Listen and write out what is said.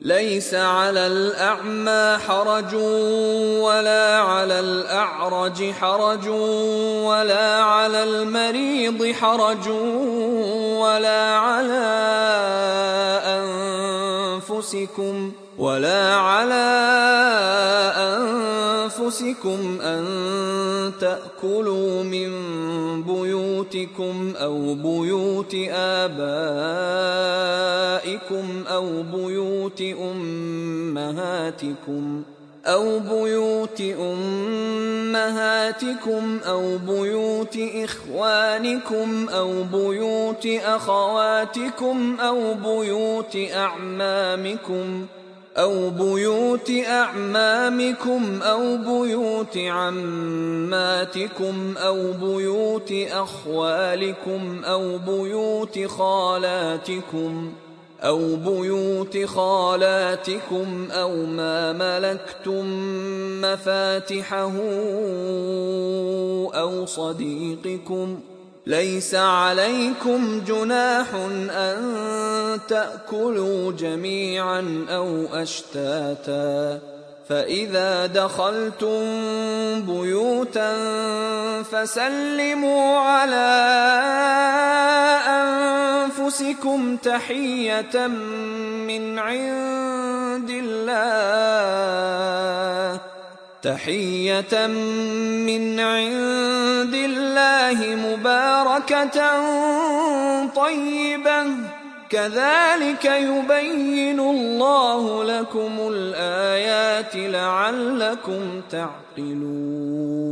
ليس على الأعمى حرج ولا على الأعرج حرج ولا على المريض حرج ولا على أنفسكم أن تأكلوا من بيوتكم أو بيوت آبائكم أو بيوت أمهاتكم أو بيوت إخوانكم أو بيوت أخواتكم أو بيوت أعمامكم أو بيوت عماتكم أو بيوت أخوالكم أو بيوت خالاتكم أو ما ملكتم مفاتحه أو صديقكم. ليس عليكم جناح أن تأكلوا جميعا أو أشتاتا، فإذا دخلتم بيوتا فسلموا على أنفسكم تحية من عند الله مباركة طيبة، كذلك يبين الله لكم الآيات لعلكم تعقلون.